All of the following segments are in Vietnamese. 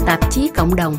tạp chí cộng đồng.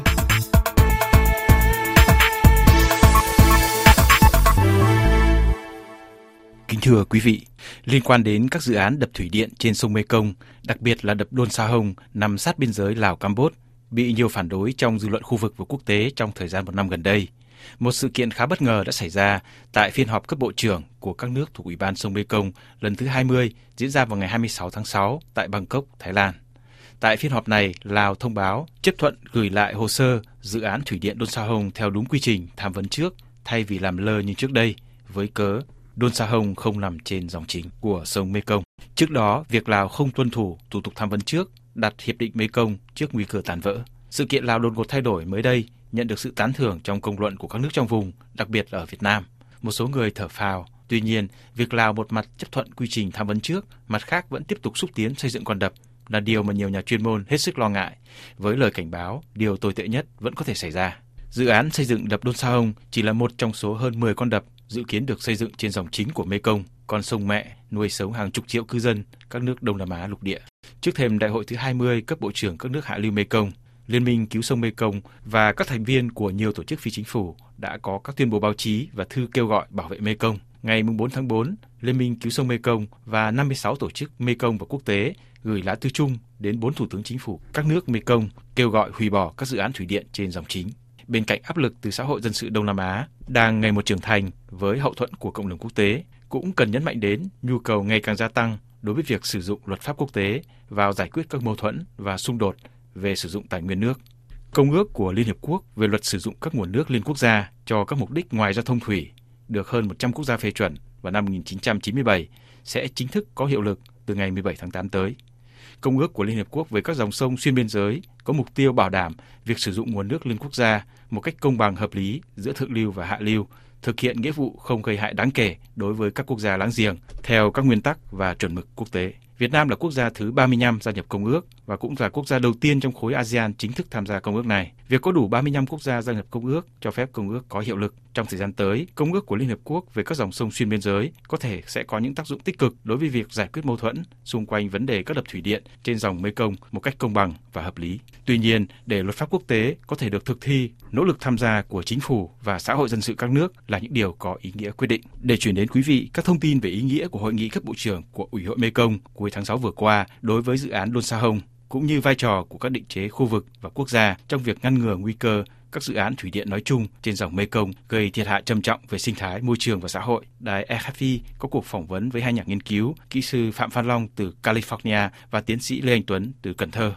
Kính thưa quý vị, liên quan đến các dự án đập thủy điện trên sông Mekong, đặc biệt là đập Đôn Sa Hông nằm sát biên giới Lào-Campuchia, bị nhiều phản đối trong dư luận khu vực và quốc tế trong thời gian một năm gần đây. Một sự kiện khá bất ngờ đã xảy ra tại phiên họp cấp bộ trưởng của các nước thuộc Ủy ban sông Mekong lần thứ 20 diễn ra vào ngày 26 tháng 6 tại Bangkok, Thái Lan. Tại phiên họp này, Lào thông báo chấp thuận gửi lại hồ sơ dự án thủy điện Đôn Sa Hông theo đúng quy trình tham vấn trước thay vì làm lơ như trước đây với cớ Đôn Sa Hông không nằm trên dòng chính của sông Mekong. Trước đó, việc Lào không tuân thủ thủ tục tham vấn trước đặt hiệp định Mekong trước nguy cơ tan vỡ. Sự kiện Lào đột ngột thay đổi mới đây nhận được sự tán thưởng trong công luận của các nước trong vùng, đặc biệt là ở Việt Nam. Một số người thở phào. Tuy nhiên, việc Lào một mặt chấp thuận quy trình tham vấn trước, mặt khác vẫn tiếp tục xúc tiến xây dựng con đập là điều mà nhiều nhà chuyên môn hết sức lo ngại, với lời cảnh báo điều tồi tệ nhất vẫn có thể xảy ra. Dự án xây dựng đập Đôn Sa Hông chỉ là một trong số hơn 10 con đập dự kiến được xây dựng trên dòng chính của Mekong, con sông mẹ nuôi sống hàng chục triệu cư dân các nước Đông Nam Á lục địa. Trước thềm đại hội thứ 20 cấp bộ trưởng các nước hạ lưu Mekong, Liên minh cứu sông Mekong và các thành viên của nhiều tổ chức phi chính phủ đã có các tuyên bố báo chí và thư kêu gọi bảo vệ Mekong. Ngày 4 tháng 4, Liên minh cứu sông Mekong và 56 tổ chức Mekong và quốc tế gửi lá thư chung đến 4 thủ tướng chính phủ các nước Mekong kêu gọi hủy bỏ các dự án thủy điện trên dòng chính. Bên cạnh áp lực từ xã hội dân sự Đông Nam Á đang ngày một trưởng thành với hậu thuẫn của cộng đồng quốc tế, cũng cần nhấn mạnh đến nhu cầu ngày càng gia tăng đối với việc sử dụng luật pháp quốc tế vào giải quyết các mâu thuẫn và xung đột về sử dụng tài nguyên nước. Công ước của Liên Hiệp Quốc về luật sử dụng các nguồn nước liên quốc gia cho các mục đích ngoài giao thông thủy được hơn 100 quốc gia phê chuẩn vào năm 1997 sẽ chính thức có hiệu lực từ ngày 17 tháng 8 tới. Công ước của Liên Hiệp Quốc về các dòng sông xuyên biên giới có mục tiêu bảo đảm việc sử dụng nguồn nước liên quốc gia một cách công bằng hợp lý giữa thượng lưu và hạ lưu, thực hiện nghĩa vụ không gây hại đáng kể đối với các quốc gia láng giềng theo các nguyên tắc và chuẩn mực quốc tế. Việt Nam là quốc gia thứ 35 gia nhập công ước và cũng là quốc gia đầu tiên trong khối ASEAN chính thức tham gia công ước này. Việc có đủ 35 quốc gia gia nhập công ước cho phép công ước có hiệu lực. Trong thời gian tới, công ước của Liên Hợp Quốc về các dòng sông xuyên biên giới có thể sẽ có những tác dụng tích cực đối với việc giải quyết mâu thuẫn xung quanh vấn đề các đập thủy điện trên dòng Mekong một cách công bằng và hợp lý. Tuy nhiên, để luật pháp quốc tế có thể được thực thi, nỗ lực tham gia của chính phủ và xã hội dân sự các nước là những điều có ý nghĩa quyết định. Để chuyển đến quý vị các thông tin về ý nghĩa của hội nghị cấp bộ trưởng của Ủy hội Mekong cuối tháng 6 vừa qua đối với dự án Đôn Sa Hông, cũng như vai trò của các định chế khu vực và quốc gia trong việc ngăn ngừa nguy cơ các dự án thủy điện nói chung trên dòng Mekong gây thiệt hại trầm trọng về sinh thái, môi trường và xã hội. Đài RFI có cuộc phỏng vấn với hai nhà nghiên cứu, kỹ sư Phạm Phan Long từ California và tiến sĩ Lê Anh Tuấn từ Cần Thơ.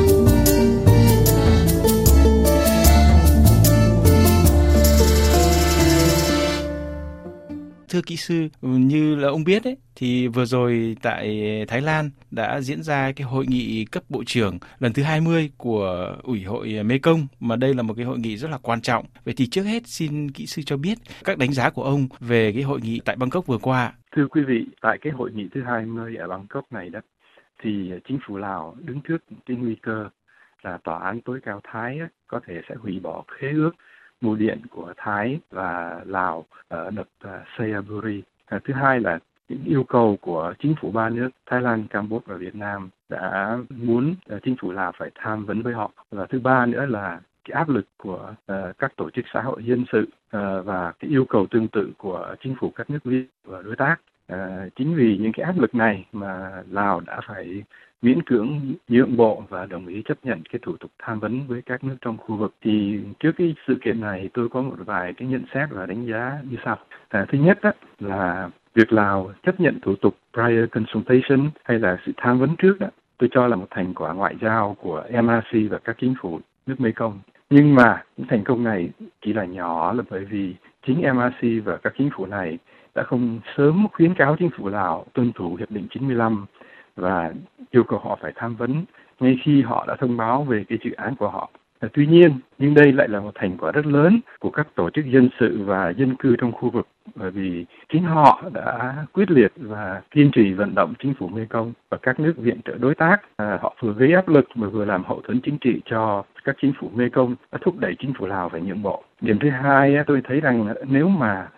Thưa kỹ sư, như là ông biết thì vừa rồi tại Thái Lan đã diễn ra cái hội nghị cấp bộ trưởng lần thứ 20 của Ủy hội Mekong, mà đây là một cái hội nghị rất là quan trọng. Vậy thì trước hết xin kỹ sư cho biết các đánh giá của ông về cái hội nghị tại Bangkok vừa qua. Thưa quý vị, tại cái hội nghị thứ 20 ở Bangkok này đó, thì chính phủ Lào đứng trước cái nguy cơ là tòa án tối cao Thái có thể sẽ hủy bỏ khế ước mua điện của Thái và Lào ở đập Sayaburi. Thứ hai là những yêu cầu của chính phủ ba nước Thái Lan, Campuchia và Việt Nam đã muốn chính phủ Lào phải tham vấn với họ. Và thứ ba nữa là cái áp lực của các tổ chức xã hội dân sự và cái yêu cầu tương tự của chính phủ các nước liên và đối tác. Chính vì những cái áp lực này mà Lào đã phải miễn cưỡng nhượng bộ và đồng ý chấp nhận cái thủ tục tham vấn với các nước trong khu vực. Thì trước cái sự kiện này tôi có một vài cái nhận xét và đánh giá như sau. Thứ nhất là việc Lào chấp nhận thủ tục prior consultation hay là sự tham vấn trước tôi cho là một thành quả ngoại giao của MRC và các chính phủ nước Mekong. Nhưng mà những thành công này chỉ là nhỏ là bởi vì chính MRC và các chính phủ này đã không sớm khuyến cáo chính phủ Lào tuân thủ Hiệp định 95 và yêu cầu họ phải tham vấn ngay khi họ đã thông báo về cái dự án của họ. Tuy nhiên, nhưng đây lại là một thành quả rất lớn của các tổ chức dân sự và dân cư trong khu vực, bởi vì chính họ đã quyết liệt và kiên trì vận động chính phủ Mekong và các nước viện trợ đối tác. Họ vừa gây áp lực mà vừa làm hậu thuẫn chính trị cho các chính phủ Mekong, đã thúc đẩy chính phủ Lào phải nhượng bộ. Điểm thứ hai, tôi thấy rằng nếu mà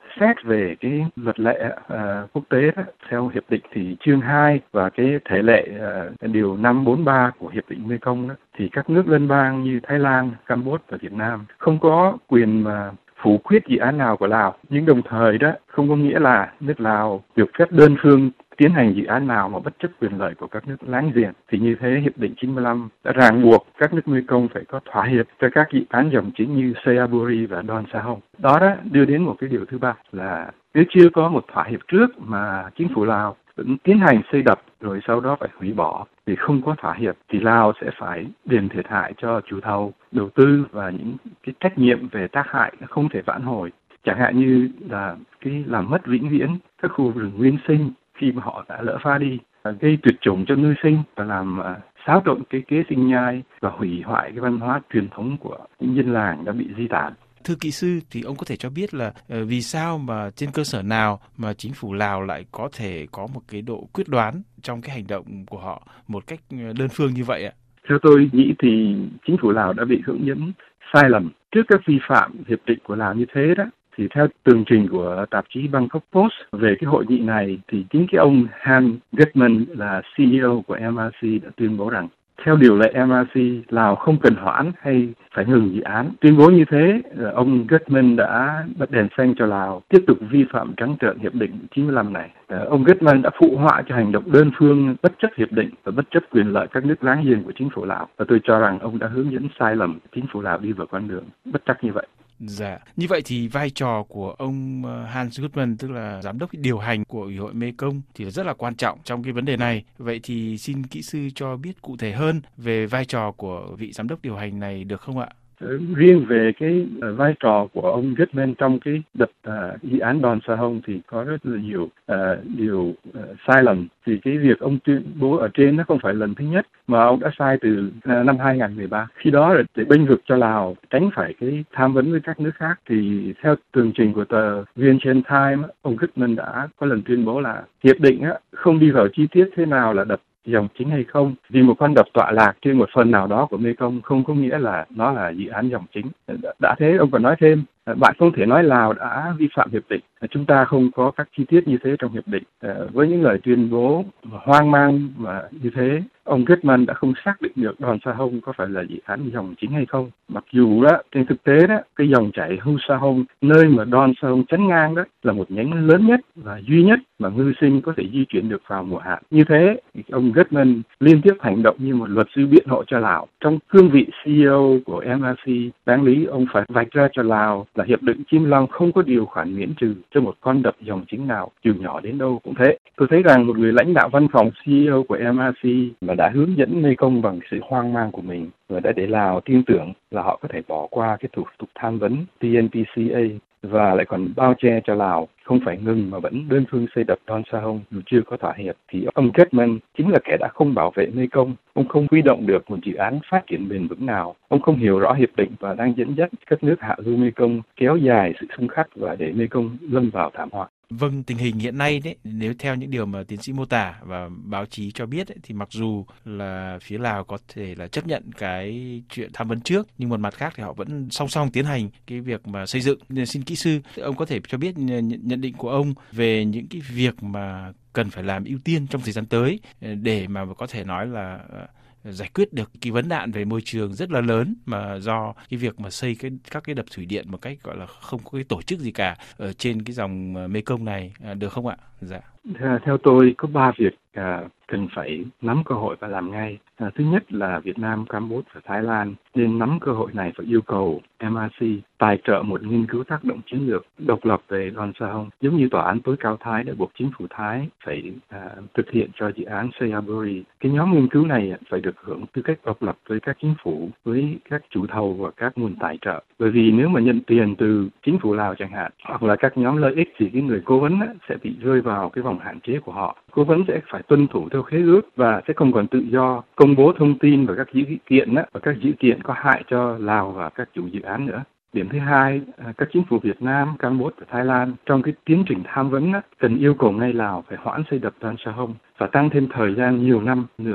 xét về cái luật lệ quốc tế đó, theo hiệp định thì chương 2 và cái thể lệ điều 543 của hiệp định Mekong đó, thì các nước liên bang như Thái Lan, Campuchia và Việt Nam không có quyền mà phủ quyết dự án nào của Lào, nhưng đồng thời đó không có nghĩa là nước Lào được phép đơn phương tiến hành dự án nào mà bất chấp quyền lợi của các nước láng giềng. Thì như thế hiệp định 95 đã ràng buộc các nước Mekong phải có thỏa hiệp cho các dự án dòng chính như Sayaburi và Don Sahong. Đó đưa đến một cái điều thứ ba là nếu chưa có một thỏa hiệp trước mà chính phủ Lào vẫn tiến hành xây đập rồi sau đó phải hủy bỏ thì không có thỏa hiệp thì Lào sẽ phải đền thiệt hại cho chủ thầu, đầu tư và những cái trách nhiệm về tác hại không thể vãn hồi. Chẳng hạn như là cái làm mất vĩnh viễn các khu rừng nguyên sinh khi mà họ đã lỡ phá đi, gây tuyệt chủng cho ngư sinh và làm xáo trộn cái kế sinh nhai và hủy hoại cái văn hóa truyền thống của những dân làng đã bị di tản. Thưa kỹ sư, thì ông có thể cho biết là vì sao mà trên cơ sở nào mà chính phủ Lào lại có thể có một cái độ quyết đoán trong cái hành động của họ một cách đơn phương như vậy ạ? Theo tôi nghĩ thì chính phủ Lào đã bị hướng dẫn sai lầm trước các vi phạm hiệp định của Lào như thế đó. Thì theo tường trình của tạp chí Bangkok Post về cái hội nghị này thì chính cái ông Han Gutman là CEO của MRC đã tuyên bố rằng theo điều lệ MRC, Lào không cần hoãn hay phải ngừng dự án. Tuyên bố như thế, ông Gutman đã bật đèn xanh cho Lào tiếp tục vi phạm trắng trợn hiệp định 95 này. Ông Gutman đã phụ họa cho hành động đơn phương bất chấp hiệp định và bất chấp quyền lợi các nước láng giềng của chính phủ Lào. Và tôi cho rằng ông đã hướng dẫn sai lầm chính phủ Lào đi vào con đường bất trắc như vậy. Dạ, như vậy thì vai trò của ông Hans Gutman, tức là giám đốc điều hành của Ủy hội Mekong thì rất là quan trọng trong cái vấn đề này. Vậy thì xin kỹ sư cho biết cụ thể hơn về vai trò của vị giám đốc điều hành này được không ạ? Riêng về cái vai trò của ông Gutman trong cái đập dự án Don Sahong thì có rất là nhiều điều sai lầm. Thì cái việc ông tuyên bố ở trên nó không phải lần thứ nhất mà ông đã sai từ năm 2013. Khi đó để bênh vực cho Lào tránh phải cái tham vấn với các nước khác thì theo tường trình của tờ Vientiane Times, ông Gutman đã có lần tuyên bố là hiệp định không đi vào chi tiết thế nào là đập dòng chính hay không, vì một con đập tọa lạc trên một phần nào đó của Mekong không có nghĩa là nó là dự án dòng chính. Đã thế ông còn nói thêm, bạn không thể nói Lào đã vi phạm hiệp định, chúng ta không có các chi tiết như thế trong hiệp định. Với những lời tuyên bố hoang mang mà như thế, ông Gutman đã không xác định được Don Sahong có phải là dự án dòng chính hay không. Mặc dù đó trên thực tế đó cái dòng chảy Hua Sahong nơi mà Don Sahong chắn ngang đó là một nhánh lớn nhất và duy nhất mà ngư sinh có thể di chuyển được vào mùa hạn. Như thế ông Gutman liên tiếp hành động như một luật sư biện hộ cho Lào. Trong cương vị CEO của MRC, đáng lý ông phải vạch ra cho Lào là hiệp định Chim Long không có điều khoản miễn trừ cho một con đập dòng chính nào, dù nhỏ đến đâu cũng thế. Tôi thấy rằng một người lãnh đạo văn phòng CEO của MRC mà đã hướng dẫn Mekong bằng sự hoang mang của mình và đã để Lào tin tưởng là họ có thể bỏ qua cái thủ tục tham vấn TNPCA và lại còn bao che cho Lào không phải ngừng mà vẫn đơn phương xây đập Don Sahong dù chưa có thỏa hiệp, thì ông Gutman chính là kẻ đã không bảo vệ Mekong. Ông không huy động được một dự án phát triển bền vững nào. Ông không hiểu rõ hiệp định và đang dẫn dắt các nước hạ lưu Mekong kéo dài sự xung khắc và để Mekong lâm vào thảm họa. Vâng, tình hình hiện nay đấy, nếu theo những điều mà tiến sĩ mô tả và báo chí cho biết ấy, thì mặc dù là phía Lào có thể là chấp nhận cái chuyện tham vấn trước, nhưng một mặt khác thì họ vẫn song song tiến hành cái việc mà xây dựng. Nên xin kỹ sư, ông có thể cho biết nhận định của ông về những cái việc mà cần phải làm ưu tiên trong thời gian tới để mà có thể nói là giải quyết được cái vấn nạn về môi trường rất là lớn mà do cái việc mà xây các cái đập thủy điện một cách gọi là không có cái tổ chức gì cả ở trên cái dòng Mekong này, được không ạ? Dạ. Theo tôi có 3 việc cần phải nắm cơ hội và làm ngay. Thứ nhất là Việt Nam, Campuchia và Thái Lan nên nắm cơ hội này và yêu cầu MRC tài trợ một nghiên cứu tác động chiến lược độc lập về Don Sahong, giống như Tòa án tối cao Thái đã buộc chính phủ Thái phải thực hiện cho dự án Sayaburi. Cái nhóm nghiên cứu này phải được hưởng tư cách độc lập với các chính phủ, với các chủ thầu và các nguồn tài trợ. Bởi vì nếu mà nhận tiền từ chính phủ Lào chẳng hạn, hoặc là các nhóm lợi ích thì cái người cố vấn sẽ bị rơi vào cái vòng hạn chế của họ. Cố vấn sẽ phải tuân thủ theo khế ước và sẽ không còn tự do công bố thông tin và các dữ kiện và các dữ kiện có hại cho Lào và các chủ dự án nữa. Điểm thứ hai, các chính phủ Việt Nam, Campuchia và Thái Lan trong cái tiến trình tham vấn cần yêu cầu ngay Lào phải hoãn xây đập Don Sahong và tăng thêm thời gian nhiều năm nữa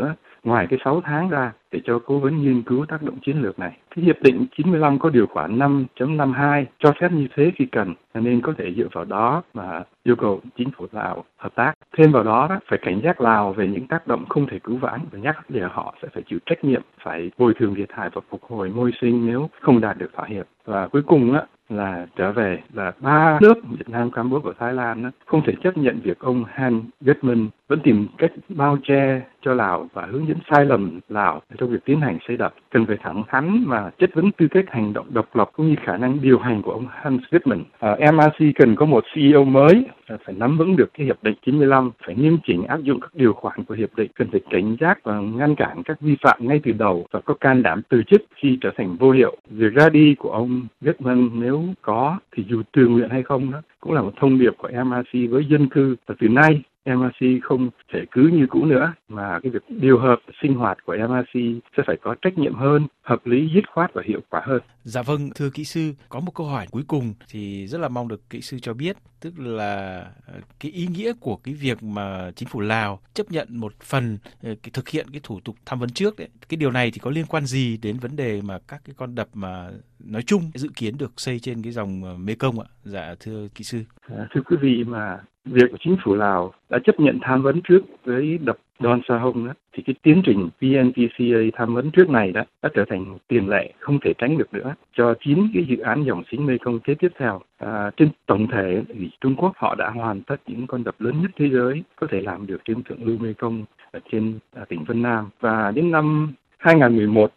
ngoài cái 6 tháng ra để cho cố vấn nghiên cứu tác động chiến lược này. Cái hiệp định 95 có điều khoản 5.52 cho phép như thế khi cần, nên có thể dựa vào đó mà yêu cầu chính phủ Lào hợp tác. Thêm vào đó, phải cảnh giác Lào về những tác động không thể cứu vãn và nhắc để họ sẽ phải chịu trách nhiệm, phải bồi thường thiệt hại và phục hồi môi sinh nếu không đạt được thỏa hiệp. Và cuối cùng là trở về là 3 nước Việt Nam, Campuchia và Thái Lan không thể chấp nhận việc ông Han Gutman vẫn tìm cách bao che cho Lào và hướng dẫn sai lầm Lào trong việc tiến hành xây đập. Cần phải thẳng thắn mà chất vấn tư cách hành động độc lập cũng như khả năng điều hành của ông Hans Gutman. MRC cần có một CEO mới, phải nắm vững được cái hiệp định 95, phải nghiêm chỉnh áp dụng các điều khoản của hiệp định, cần phải cảnh giác và ngăn cản các vi phạm ngay từ đầu và có can đảm từ chức khi trở thành vô hiệu. Việc ra đi của ông Gutman nếu có thì dù tự nguyện hay không đó cũng là một thông điệp của MRC với dân cư, và từ nay MRC không thể cứ như cũ nữa mà cái việc điều hợp sinh hoạt của MRC sẽ phải có trách nhiệm hơn, hợp lý, dứt khoát và hiệu quả hơn. Dạ vâng, thưa kỹ sư, có một câu hỏi cuối cùng thì rất là mong được kỹ sư cho biết, tức là cái ý nghĩa của cái việc mà chính phủ Lào chấp nhận một phần thực hiện cái thủ tục tham vấn trước đấy. Cái điều này thì có liên quan gì đến vấn đề mà các cái con đập mà nói chung dự kiến được xây trên cái dòng Mekong ạ? Dạ thưa kỹ sư. Thưa quý vị, mà việc của chính phủ Lào đã chấp nhận tham vấn trước với đập Don Sahong thì cái tiến trình PNPCA tham vấn trước này đã trở thành một tiền lệ không thể tránh được nữa cho 9 cái dự án dòng chính Mekong kế tiếp theo. Trên tổng thể thì Trung Quốc họ đã hoàn tất những con đập lớn nhất thế giới có thể làm được trên thượng lưu Mekong ở trên tỉnh Vân Nam, và đến năm 2011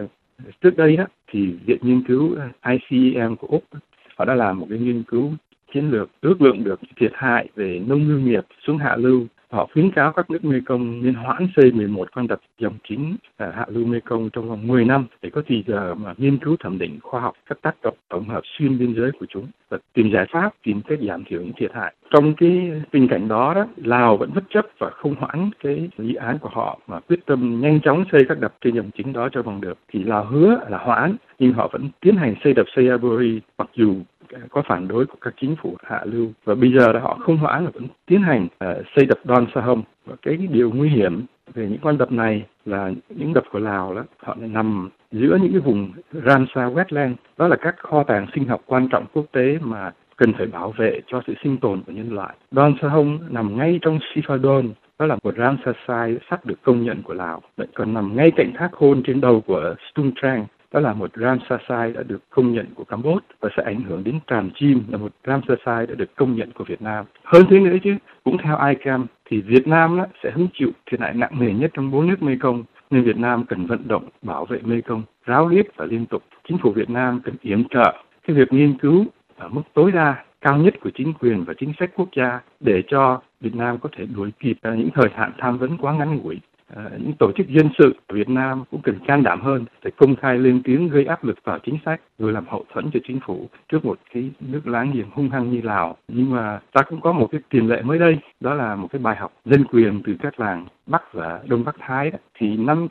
trước đây thì Viện Nghiên cứu ICEM của Úc họ đã làm một cái nghiên cứu chiến lược ước lượng được thiệt hại về nông ngư nghiệp xuống hạ lưu. Họ khuyến cáo các nước Mekong nên hoãn xây 11 con đập dòng chính hạ lưu Mekong trong vòng 10 năm để có thời giờ mà nghiên cứu thẩm định khoa học các tác động tổng hợp xuyên biên giới của chúng và tìm giải pháp, tìm cách giảm thiểu những thiệt hại. Trong cái tình cảnh đó, Lào vẫn bất chấp và không hoãn cái dự án của họ mà quyết tâm nhanh chóng xây các đập trên dòng chính đó cho bằng được. Thì Lào hứa là hoãn nhưng họ vẫn tiến hành xây đập Xayaburi mặc dù có phản đối của các chính phủ hạ lưu, và bây giờ họ không hoãn mà vẫn tiến hành xây đập Don Sahong. Và cái điều nguy hiểm về những con đập này là những đập của Lào họ nằm giữa những cái vùng Ramsar Wetland, đó là các kho tàng sinh học quan trọng quốc tế mà cần phải bảo vệ cho sự sinh tồn của nhân loại. Don Sahong nằm ngay trong Sifadon, đó là một Ramsar Site sắp được công nhận của Lào, lại còn nằm ngay cạnh thác Hôn trên đầu của Stung Treng, đó là một Ramsar Site đã được công nhận của Campuchia và sẽ ảnh hưởng đến Tràm Chim, là một Ramsar Site đã được công nhận của Việt Nam. Hơn thế nữa chứ, cũng theo ICAM thì Việt Nam sẽ hứng chịu thiệt hại nặng nề nhất trong 4 nước Mekong, nên Việt Nam cần vận động bảo vệ Mekong ráo riết và liên tục. Chính phủ Việt Nam cần yểm trợ cái việc nghiên cứu ở mức tối đa cao nhất của chính quyền và chính sách quốc gia để cho Việt Nam có thể đuổi kịp những thời hạn tham vấn quá ngắn ngủi. Những tổ chức dân sự ở Việt Nam cũng cần can đảm hơn để công khai lên tiếng gây áp lực vào chính sách rồi làm hậu thuẫn cho chính phủ trước một cái nước láng giềng hung hăng như Lào. Nhưng mà ta cũng có một cái tiền lệ mới đây, đó là một cái bài học dân quyền từ các làng Bắc và Đông Bắc Thái. Thì năm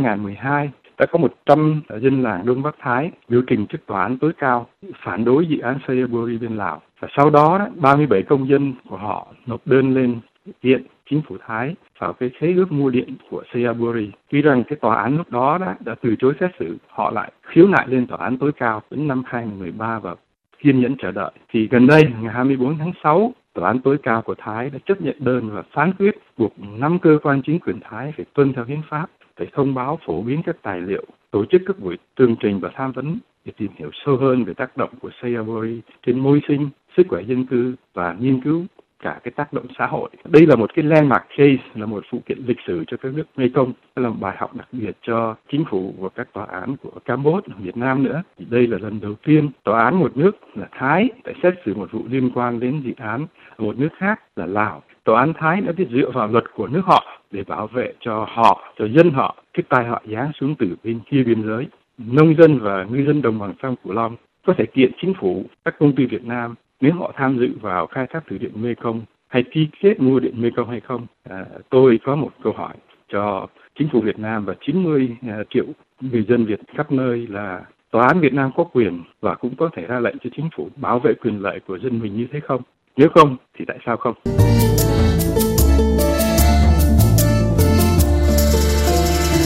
2012 đã có 100 dân làng Đông Bắc Thái biểu trình trước tòa án tối cao phản đối dự án Xayaburi bên Lào, và sau đó 37 công dân của họ nộp đơn lên Viện Chính phủ Thái vào cái khế ước mua điện của Xayaburi. Tuy rằng cái tòa án lúc đó đã từ chối xét xử, họ lại khiếu nại lên tòa án tối cao đến năm 2013 và kiên nhẫn chờ đợi. Thì gần đây, ngày 24 tháng 6, tòa án tối cao của Thái đã chấp nhận đơn và phán quyết buộc 5 cơ quan chính quyền Thái phải tuân theo hiến pháp, phải thông báo phổ biến các tài liệu, tổ chức các buổi tường trình và tham vấn để tìm hiểu sâu hơn về tác động của Xayaburi trên môi sinh, sức khỏe dân cư và nghiên cứu cả cái tác động xã hội. Đây là một cái landmark case, là một vụ kiện lịch sử cho các nước Mekong, là một bài học đặc biệt cho chính phủ và các tòa án của Campuchia, Việt Nam nữa. Thì đây là lần đầu tiên tòa án một nước là Thái phải xét xử một vụ liên quan đến dự án một nước khác là Lào. Tòa án Thái đã biết dựa vào luật của nước họ để bảo vệ cho họ, cho dân họ, cái tai họa giáng xuống từ bên kia biên giới. Nông dân và ngư dân đồng bằng sông Cửu Long có thể kiện chính phủ, các công ty Việt Nam nếu họ tham dự vào khai thác thủy điện Mekong hay ký kết mua điện Mekong hay không. Tôi có một câu hỏi cho chính phủ Việt Nam và 90 triệu người dân Việt khắp nơi là tòa án Việt Nam có quyền và cũng có thể ra lệnh cho chính phủ bảo vệ quyền lợi của dân mình như thế không? Nếu không thì tại sao không?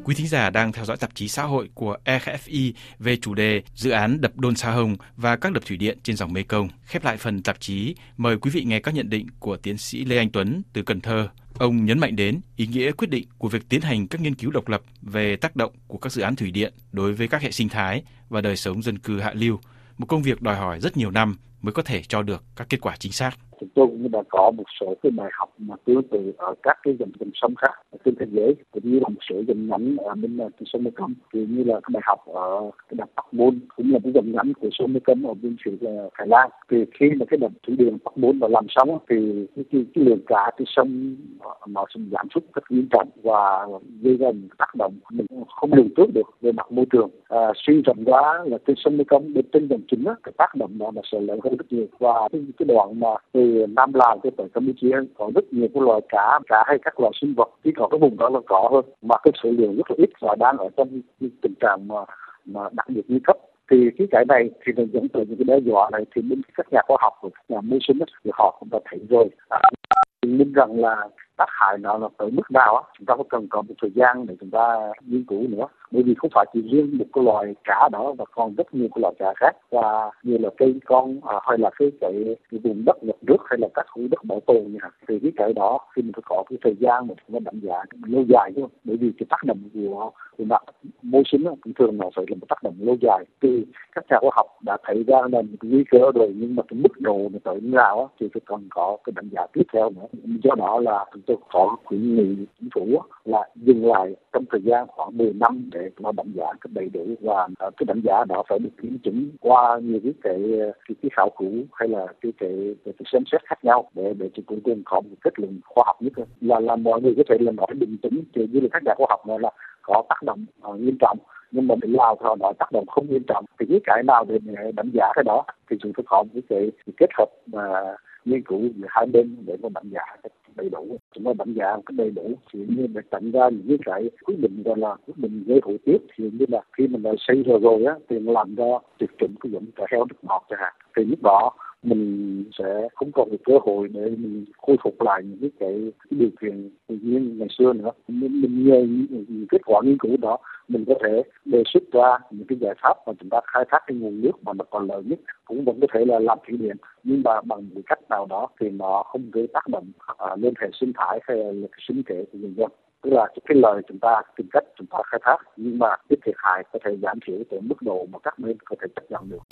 quý thính giả đang theo dõi tạp chí xã hội của RFI về chủ đề dự án đập Đôn Sa Hông và các đập thủy điện trên dòng Mekong. Khép lại phần tạp chí, mời quý vị nghe các nhận định của tiến sĩ Lê Anh Tuấn từ Cần Thơ. Ông nhấn mạnh đến ý nghĩa quyết định của việc tiến hành các nghiên cứu độc lập về tác động của các dự án thủy điện đối với các hệ sinh thái và đời sống dân cư hạ lưu, một công việc đòi hỏi rất nhiều năm mới có thể cho được các kết quả chính xác. Chúng tôi cũng đã có một số cái bài học mà tương tự ở các cái dòng sông khác trên thế giới, cũng như là một số dòng nhánh ở bên sông Mekong, thì như là cái bài học ở cái đập Bắc Môn cũng là cái dòng nhánh của sông Mekong ở bên phía Thái Lan. Thì khi mà cái đập thủy điện Bắc Môn đã làm xong thì cái lượng cá trên sông nó sẽ giảm sút rất nghiêm trọng và gây ra tác động mình không lường trước được về mặt môi trường. Suy rộng quá là trên sông Mekong bên trên dòng chính cái tác động đó sẽ lớn hơn rất nhiều, và cái đoạn mà từ Nam Lào cho tới Campuchia có rất nhiều cái loài cá hay các loài sinh vật, chỉ có cái vùng đó là có hơn, mà cái số lượng rất là ít và đang ở trong tình trạng mà đặc biệt nguy cấp. Thì cái này thì nó dẫn tới những cái đe dọa này, thì bên các nhà khoa học và các nhà môi sinh thì họ cũng đã thấy rồi, chứng minh rằng là tác hại nó là tới mức nào chúng ta cần có một thời gian để chúng ta nghiên cứu nữa, bởi vì không phải chỉ riêng một cái loài cá đó mà còn rất nhiều cái loài cá khác, và như là cây con hay là cái vùng đất ngập nước hay là các khu đất bảo tồn như thì cái đó khi mình phải có cái thời gian mà chúng ta đánh giá lâu dài chứ, bởi vì cái tác động của mặt môi sinh cũng thường nó phải là một tác động lâu dài. Thì các nhà khoa học đã thấy ra là một nguy cơ rồi, nhưng mà cái mức độ nó tới như nào thì phải còn có cái đánh giá tiếp theo nữa. Do đó là chúng tôi có khuyến nghị chính phủ là dừng lại trong thời gian khoảng 10 năm để nó đánh giá cái đầy đủ, và cái đánh giá đó phải được kiểm chứng qua nhiều cái khảo cứu hay là cái xem xét khác nhau để chúng cuối cùng có một kết luận khoa học nhất là mọi người có thể là nói bình tĩnh, thì như là các nhà khoa học này là có tác động nghiêm trọng, nhưng mà bên Lào thì họ nói tác động không nghiêm trọng. Thì cái nào để đánh giá cái đó thì chúng tôi có một cái kết hợp mà nghiên cứu giữa hai bên để mà đánh giá đầy đủ. Chúng ta đánh giá cái đầy đủ thì như để tránh ra những cái quyết định gọi là quyết định gây hậu tiếp, thì như là khi mình đã xây rồi thì làm cho tuyệt chủng cái giống cá heo nước ngọt chẳng hạn, thì lúc đó mình sẽ không còn cái cơ hội để mình khôi phục lại những cái điều kiện tự nhiên ngày xưa nữa. Mình nhờ những kết quả nghiên cứu đó, mình có thể đề xuất ra những cái giải pháp mà chúng ta khai thác cái nguồn nước mà nó còn lớn nhất, cũng vẫn có thể là làm thủy điện, nhưng mà bằng một cách nào đó thì nó không gây tác động lên hệ sinh thái hay là cái sinh kế của người dân. Tức là cái lời chúng ta tìm cách chúng ta khai thác, nhưng mà cái thiệt hại có thể giảm thiểu tới mức độ mà các bên có thể chấp nhận được.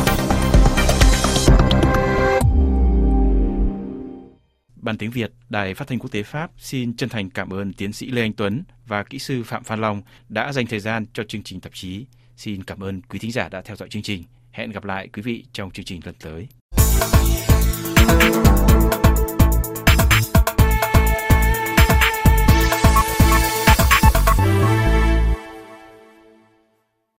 Ban tiếng Việt, Đài Phát thanh Quốc tế Pháp xin chân thành cảm ơn tiến sĩ Lê Anh Tuấn và kỹ sư Phạm Phan Long đã dành thời gian cho chương trình tạp chí. Xin cảm ơn quý thính giả đã theo dõi chương trình. Hẹn gặp lại quý vị trong chương trình lần tới.